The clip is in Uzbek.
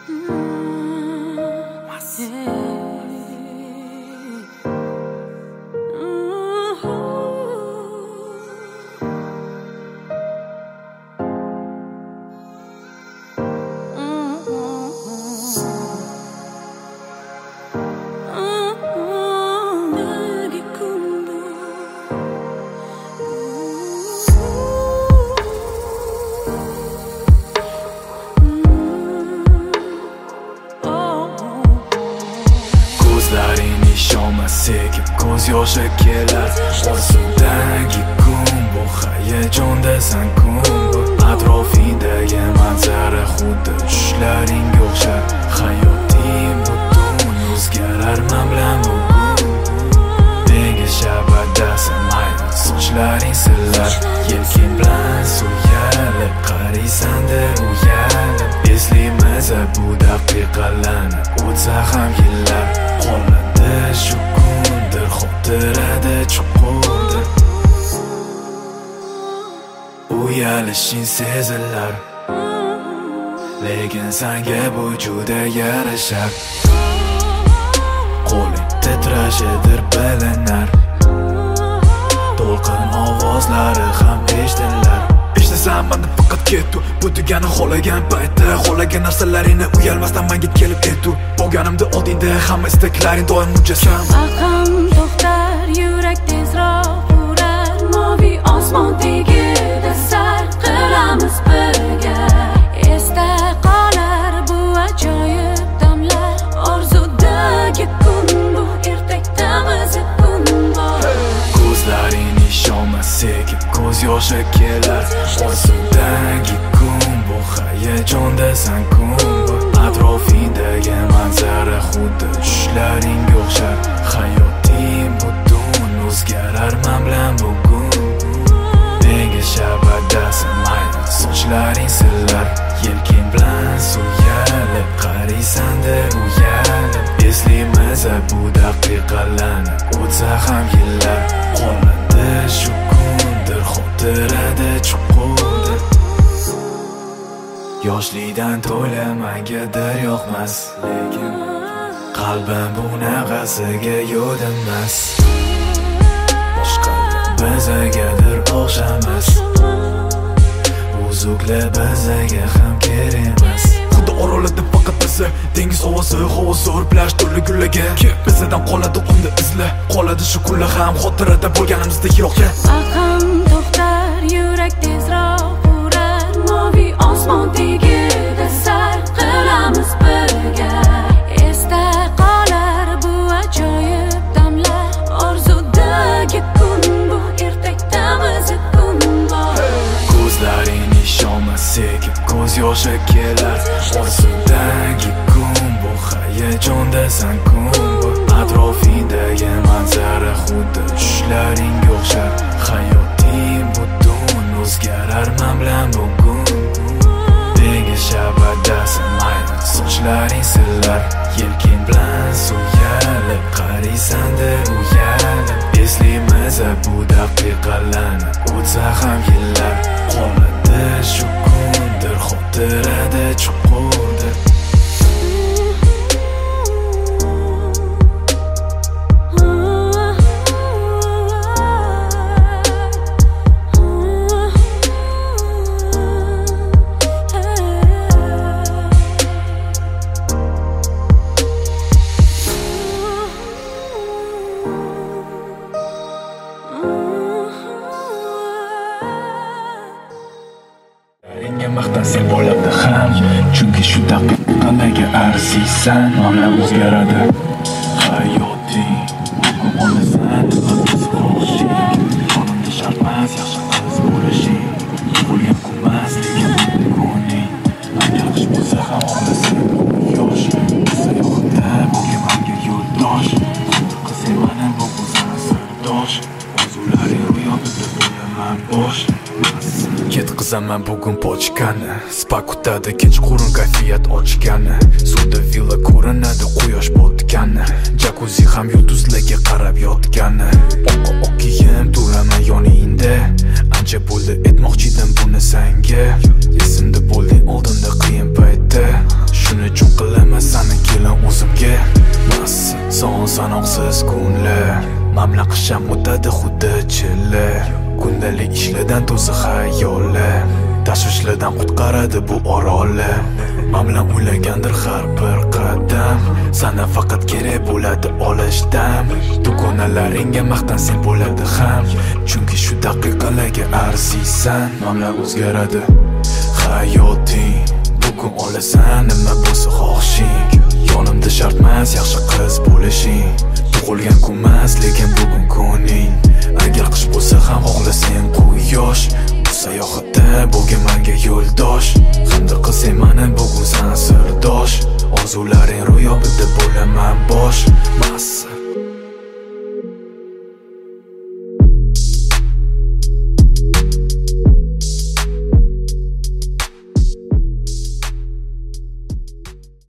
sekib ko'z yoshi kelar orzudagi kun bu hayajondasan kun bu atrofingdagi manzara xuddi tushlaringga o'xshar hayoting butun o'zgarar men bilan bugun dengiz shabadasan mayli sochlaring sillar yelking bilan suyalib qaraysan-da uyalib eslaymiz bu daqiqalarni o'tsa ham yillar qoladi shu kundir xotirada chuqurdir uyalishing sezilar lekin senga bu juda yarashar qo'ling titrashidir bilinar to'lqin ovozlari ham eshitilar eshitasan meni faqat ketu bu degani xohlagan paytda xohlagan narsalaringni uyalmasdan menga kelib etu bo'lganimda oldingda hamma istaklaring doim mujassam aqam to'xtar yurak tezroq urar moviy osmon tagida sayr qilamiz birga esda qolar bu ajoyib damlar orzudagi kun bu ertakdamiz kun bor ko'zlaring ishonma sekib ko'z yoshi kelar orzudagi kun bu hayajondasan kun bu atrofingdagi manzara xuddi tushlaringga o'xshar hayoting butun o'zgarar men bilan bugun dengiz shabadasan mayli sochlaring sillar yelking bilan suyalib qaraysan-da uyalib eslaymiz bu daqiqalarni o'tsa ham yillar qoladi shu kundir xotirada chuqurdir yoshlikdan to'ylamagadir yoqmas lekin qalbim bunaqasiga yo'lmas boshqalar bizagadir o'xshamas uzuklar bizaga ham kerak emas xudo orolida faqat biza dengiz ovozi havo zo'r plash to'la gullaga bizadan qoladi unda izla qoladi shu kunlar ham xotirada bo'lganimizda yiroqqa aqam to'xtar yurak tezroq urar moviy osmon tagida sayr qilamiz birga esda qolar bu ajoyib damlar orzudagi kun bu ertakdamiz kun bor ko'zlaring ishonma sekib ko'z yoshi kelar orzudagi kun bu hayajondasan kun bu atrofingdagi manzara xuddi tushlaringga o'xshar hayoting butun o'zgarar men bilan bugun dengiz shabadasan mayli sochlaring sillar yelking bilan suyalib qaraysan-da uyalib eslaymiz bu daqiqalarni o'tsa ham yillar qoladi shu kundir xotirada chuqurdir maqtansan bo'lamdi ham chunki shu daqiqalarga arziysan mana o'zgaradi hayoting bugun olasan qonimda shartmas yaxshi qiz bo'lishing bo'lgan kunmas lekin kuning agar qish bo'lsa ham olasan yosh sayohatda bo'lgan menga yo'ldosh qizing mana bu o'zini sirdosh orzularing ro'yobida bo'laman bosh ketqizaman bugun pochkani spa kutadi kechqurun kayfiyat ochgani suvda villa ko'rinadi quyosh botgani jakuzi ham yulduzlarga qarab yotgani oq kiyim turaman yoningda ancha bo'ldi aytmoqchidim buni senga esimda bo'lding oldinda qiyin paytda shuning uchun Yana qish ham o'tadi xuddi chilla, kundalik ishlardan to'si xayollar, tashvishlardan qutqaradi bu orolni. Men bilan o'ylagandir har bir qadam, sana faqat kerak bo'ladi olishdan. Dugonalaringga maqtansen bo'ladi ham, chunki shu daqiqalarga arziysan. Men bilan o'zgaradi hayoting, bugun olasan nima bo'lsa xohishing. Yonimda shart emas yaxshi qiz bo'lishing, tug'ilgan kunmas lekin bugun kuning. Agar qish bo'lsa ham xohlasang quyosh, bu sayohatda bo'lgin menga yo'ldosh. Hamda qilsang mani bugun san sirdosh, orzularing ro'yobida bo'laman bosh.